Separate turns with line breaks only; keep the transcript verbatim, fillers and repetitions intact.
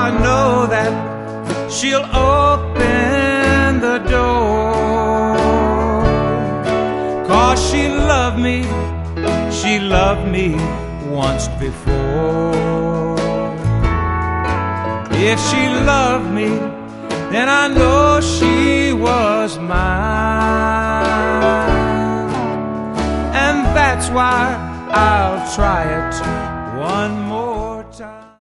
I know that she'll open the door. 'Cause she loved me, she loved me once before. If she loved me, then I know she was mine. And that's why I'll try it one more